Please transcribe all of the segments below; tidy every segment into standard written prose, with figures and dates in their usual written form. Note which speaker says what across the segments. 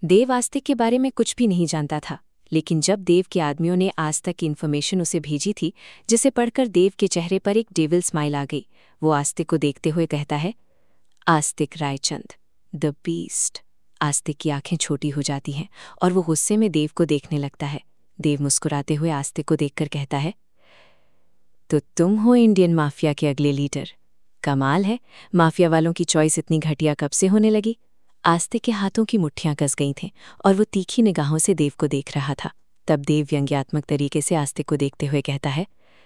Speaker 1: देव आस्तिक के बारे में कुछ भी नहीं जानता था, लेकिन जब देव के आदमियों ने आज तक की इन्फॉर्मेशन उसे भेजी थी, जिसे पढ़कर देव के चेहरे पर एक डेविल स्माइल आ गई, वो आस्तिक को देखते हुए कहता है, आस्तिक रायचंद, द बीस्ट। आस्तिक की आंखें छोटी हो जाती हैं और वो गुस्से में देव को देखने लगता है। देव मुस्कुराते हुए आस्तिक को देखकर कहता है, तो तुम हो इंडियन माफिया के अगले लीडर। कमाल है, माफिया वालों की चॉइस इतनी घटिया कब से होने लगी। आस्तिक के हाथों की मुट्ठियां कस गई थीं और वो तीखी निगाहों से देव को देख रहा था। तब देव व्यंग्यात्मक तरीके से आस्तिक को देखते हुए कहता है,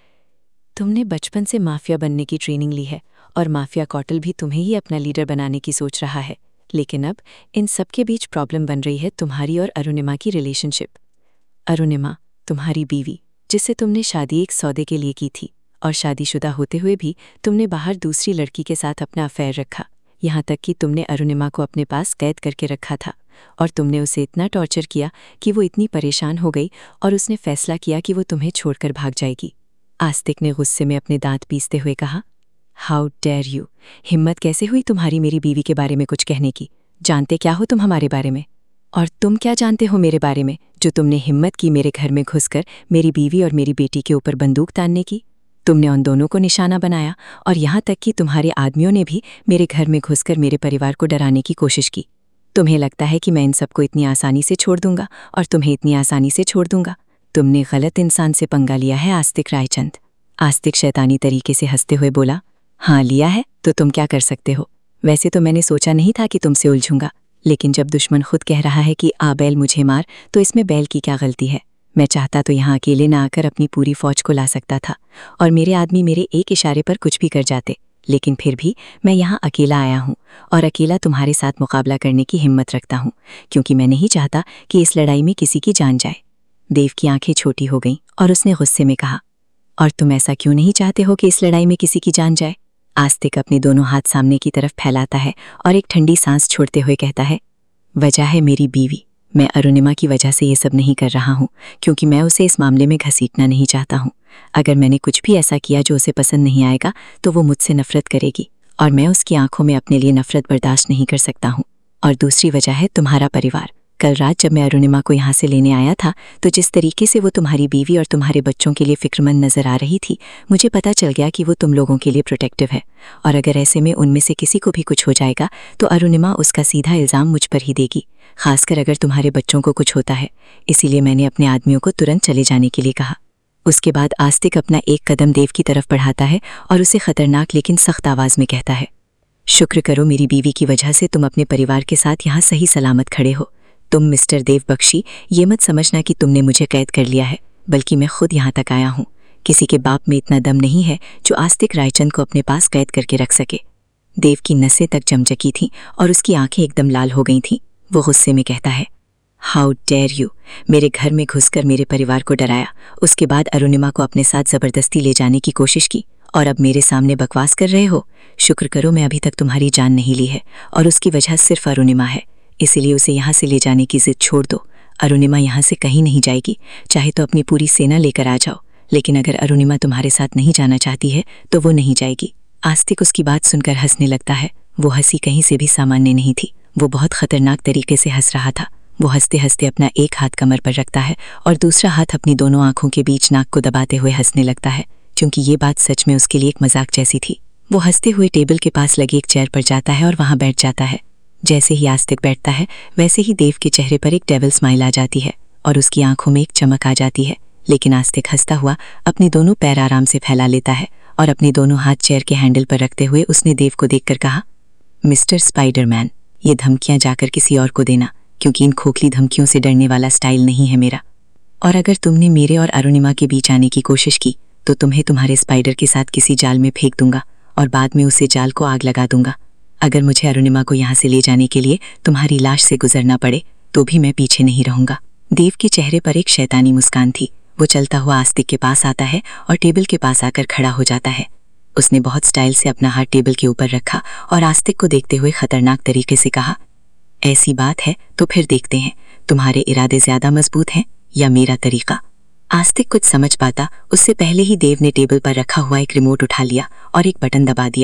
Speaker 1: तुमने बचपन से माफिया बनने की ट्रेनिंग ली है और माफिया कौटल भी तुम्हें ही अपना लीडर बनाने की सोच रहा है, लेकिन अब इन सब के बीच प्रॉब्लम बन रही है तुम्हारी और अरुणिमा की रिलेशनशिप। अरुणिमा, तुम्हारी बीवी, जिससे तुमने शादी एक सौदे के लिए की थी, और शादीशुदा होते हुए भी तुमने बाहर दूसरी लड़की के साथ अपना अफेयर रखा, यहाँ तक कि तुमने अरुणिमा को अपने पास कैद करके रखा था और तुमने उसे इतना टॉर्चर किया कि वो इतनी परेशान हो गई और उसने फैसला किया कि वो तुम्हें छोड़कर भाग जाएगी। आस्तिक ने गुस्से में अपने दांत पीसते हुए कहा, हाउ डेयर यू, हिम्मत कैसे हुई तुम्हारी मेरी बीवी के बारे में कुछ कहने की? जानते क्या हो तुम हमारे बारे में? और तुम क्या जानते हो मेरे बारे में, जो तुमने हिम्मत की मेरे घर में घुसकर मेरी बीवी और मेरी बेटी के ऊपर बंदूक तानने की? तुमने उन दोनों को निशाना बनाया और यहाँ तक कि तुम्हारे आदमियों ने भी मेरे घर में घुसकर मेरे परिवार को डराने की कोशिश की। तुम्हें लगता है कि मैं इन सबको इतनी आसानी से छोड़ दूंगा और तुम्हें इतनी आसानी से छोड़ दूंगा? तुमने गलत इंसान से पंगा लिया है आस्तिक रायचंद। आस्तिक शैतानी तरीके से हंसते हुए बोला, हाँ लिया है, तो तुम क्या कर सकते हो? वैसे तो मैंने सोचा नहीं था कि तुमसे उलझूंगा, लेकिन जब दुश्मन खुद कह रहा है कि आ बैल मुझे मार, तो इसमें बैल की क्या गलती है? मैं चाहता तो यहाँ अकेले ना आकर अपनी पूरी फौज को ला सकता था और मेरे आदमी मेरे एक इशारे पर कुछ भी कर जाते, लेकिन फिर भी मैं यहाँ अकेला आया हूँ और अकेला तुम्हारे साथ मुकाबला करने की हिम्मत रखता हूँ, क्योंकि मैं नहीं चाहता कि इस लड़ाई में किसी की जान जाए। देव की आंखें छोटी हो गईं और उसने गुस्से में कहा, और तुम ऐसा क्यों नहीं चाहते हो कि इस लड़ाई में किसी की जान जाए? आस्तिक अपने दोनों हाथ सामने की तरफ फैलाता है और एक ठंडी सांस छोड़ते हुए कहता है, वजह है मेरी बीवी। मैं अरुणिमा की वजह से ये सब नहीं कर रहा हूँ, क्योंकि मैं उसे इस मामले में घसीटना नहीं चाहता हूँ। अगर मैंने कुछ भी ऐसा किया जो उसे पसंद नहीं आएगा तो वो मुझसे नफरत करेगी और मैं उसकी आंखों में अपने लिए नफरत बर्दाश्त नहीं कर सकता हूँ। और दूसरी वजह है तुम्हारा परिवार। कल रात जब मैं अरुणिमा को यहाँ से लेने आया था, तो जिस तरीके से वो तुम्हारी बीवी और तुम्हारे बच्चों के लिए फिक्रमंद नजर आ रही थी, मुझे पता चल गया कि वो तुम लोगों के लिए प्रोटेक्टिव है, और अगर ऐसे में उनमें से किसी को भी कुछ हो जाएगा तो अरुणिमा उसका सीधा इल्ज़ाम मुझ पर ही देगी, खासकर अगर तुम्हारे बच्चों को कुछ होता है। इसीलिए मैंने अपने आदमियों को तुरंत चले जाने के लिए कहा। उसके बाद आस्तिक अपना एक कदम देव की तरफ बढ़ाता है और उसे खतरनाक लेकिन सख्त आवाज में कहता है, शुक्र करो मेरी बीवी की वजह से तुम अपने परिवार के साथ यहाँ सही सलामत खड़े हो। तुम मिस्टर देव बख्शी, ये मत समझना कि तुमने मुझे कैद कर लिया है, बल्कि मैं खुद यहाँ तक आया हूँ। किसी के बाप में इतना दम नहीं है जो आस्तिक रायचंद को अपने पास कैद करके रख सके। देव की नसें तक चमचकी थीं और उसकी आंखें एकदम लाल हो गई थीं। वो गुस्से में कहता है, हाउ डेयर यू, मेरे घर में घुसकर मेरे परिवार को डराया, उसके बाद अरुणिमा को अपने साथ जबरदस्ती ले जाने की कोशिश की, और अब मेरे सामने बकवास कर रहे हो। शुक्र करो मैं अभी तक तुम्हारी जान नहीं ली है, और उसकी वजह सिर्फ अरुणिमा है, इसीलिए उसे यहाँ से ले जाने की जिद छोड़ दो। अरुणिमा यहाँ से कहीं नहीं जाएगी, चाहे तो अपनी पूरी सेना लेकर आ जाओ, लेकिन अगर अरुणिमा तुम्हारे साथ नहीं जाना चाहती है तो वो नहीं जाएगी। आस्तिक उसकी बात सुनकर हंसने लगता है। वो हंसी कहीं से भी सामान्य नहीं थी, वो बहुत खतरनाक तरीके से हंस रहा था। वो हंसते हंसते अपना एक हाथ कमर पर रखता है और दूसरा हाथ अपनी दोनों आंखों के बीच नाक को दबाते हुए हंसने लगता है, क्योंकि ये बात सच में उसके लिए एक मजाक जैसी थी। वो हंसते हुए टेबल के पास लगी एक चेयर पर जाता है और वहां बैठ जाता है। जैसे ही आस्तिक बैठता है, वैसे ही देव के चेहरे पर एक डेविल स्माइल आ जाती है और उसकी आंखों में एक चमक आ जाती है। लेकिन आस्तिक हंसता हुआ अपने दोनों पैर आराम से फैला लेता है और अपने दोनों हाथ चेयर के हैंडल पर रखते हुए उसने देव को देखकर कहा, मिस्टर स्पाइडरमैन, ये धमकियां जाकर किसी और को देना, क्योंकि इन खोखली धमकियों से डरने वाला स्टाइल नहीं है मेरा। और अगर तुमने मेरे और अरुणिमा के बीच आने की कोशिश की तो तुम्हें तुम्हारे स्पाइडर के साथ किसी जाल में फेंक दूंगा और बाद में उसे जाल को आग लगा दूंगा। अगर मुझे अरुणिमा को यहाँ से ले जाने के लिए तुम्हारी लाश से गुजरना पड़े तो भी मैं पीछे नहीं रहूंगा। देव के चेहरे पर एक शैतानी मुस्कान थी। वो चलता हुआ आस्तिक के पास आता है और टेबल के पास आकर खड़ा हो जाता है। उसने बहुत स्टाइल से अपना हाथ टेबल के ऊपर रखा और आस्तिक को देखते हुए खतरनाक तरीके से कहा, ऐसी बात है तो फिर देखते हैं तुम्हारे इरादे ज्यादा मजबूत हैं या मेरा तरीका। आस्तिक कुछ समझ पाता उससे पहले ही देव ने टेबल पर रखा हुआ एक रिमोट उठा लिया और एक बटन दबा दिया,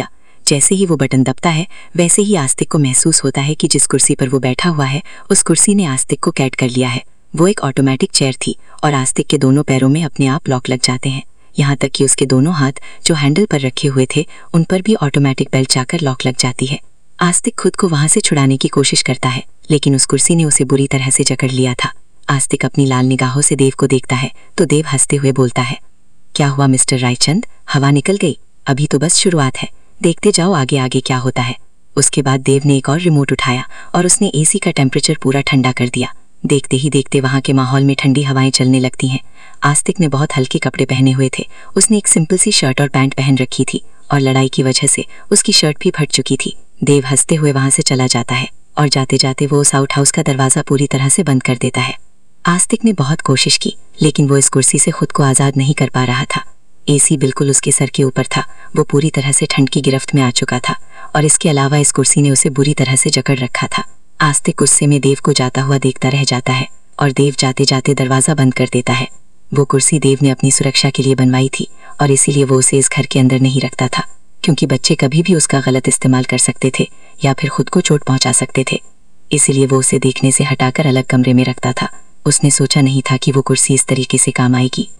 Speaker 2: जैसे ही वो बटन दबता है वैसे ही आस्तिक को महसूस होता है कि जिस कुर्सी पर वो बैठा हुआ है उस कुर्सी ने आस्तिक को कैद कर लिया है। वो एक ऑटोमेटिक चेयर थी और आस्तिक के दोनों पैरों में अपने आप लॉक लग जाते हैं, यहाँ तक कि उसके दोनों हाथ जो हैंडल पर रखे हुए थे उन पर भी ऑटोमेटिक बेल्ट जाकर लॉक लग जाती है। आस्तिक खुद को वहां से छुड़ाने की कोशिश करता है लेकिन उस कुर्सी ने उसे बुरी तरह से जकड़ लिया था। आस्तिक अपनी लाल निगाहों से देव को देखता है तो देव हंसते हुए बोलता है, क्या हुआ मिस्टर रायचंद, हवा निकल गई? अभी तो बस शुरुआत है, देखते जाओ आगे आगे क्या होता है। उसके बाद देव ने एक और रिमोट उठाया और उसने एसी का टेम्परेचर पूरा ठंडा कर दिया। देखते ही देखते वहां के माहौल में ठंडी हवाएं चलने लगती हैं। आस्तिक ने बहुत हल्के कपड़े पहने हुए थे, उसने एक सिंपल सी शर्ट और पैंट पहन रखी थी और लड़ाई की वजह से उसकी शर्ट भी फट चुकी थी। देव हंसते हुए वहां से चला जाता है और जाते जाते वो उस आउट हाउस का दरवाजा पूरी तरह से बंद कर देता है। आस्तिक ने बहुत कोशिश की लेकिन वो इस कुर्सी से खुद को आज़ाद नहीं कर पा रहा था। एसी बिल्कुल उसके सर के ऊपर था, वो पूरी तरह से ठंड की गिरफ्त में आ चुका था और इसके अलावा इस कुर्सी ने उसे बुरी तरह से जकड़ रखा था। आस्तिक गुस्से में देव को जाता हुआ देखता रह जाता है और देव जाते जाते दरवाज़ा बंद कर देता है। वो कुर्सी देव ने अपनी सुरक्षा के लिए बनवाई थी और इसीलिए वो उसे इस घर के अंदर नहीं रखता था, क्योंकि बच्चे कभी भी उसका गलत इस्तेमाल कर सकते थे या फिर खुद को चोट पहुंचा सकते थे। इसीलिए वो उसे देखने से हटाकर अलग कमरे में रखता था। उसने सोचा नहीं था कि वो कुर्सी इस तरीके से काम आएगी।